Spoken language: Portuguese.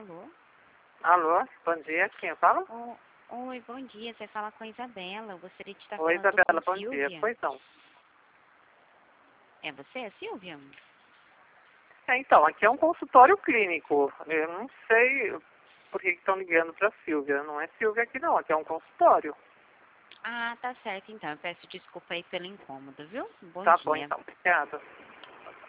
Alô? Alô, bom dia, quem fala? Oi, bom dia. Você fala com a Isabela. Eu gostaria de estar Oi, falando com Isabela, a bom dia. Silvia. Pois não. É você, Silvia? Então, aqui é um consultório clínico. Eu não sei por que estão ligando para Silvia. Não é Silvia aqui não, aqui é um consultório. Ah, tá certo então. Eu peço desculpa aí pelo incômodo, viu? Bom Tá bom, dia. então. Obrigada.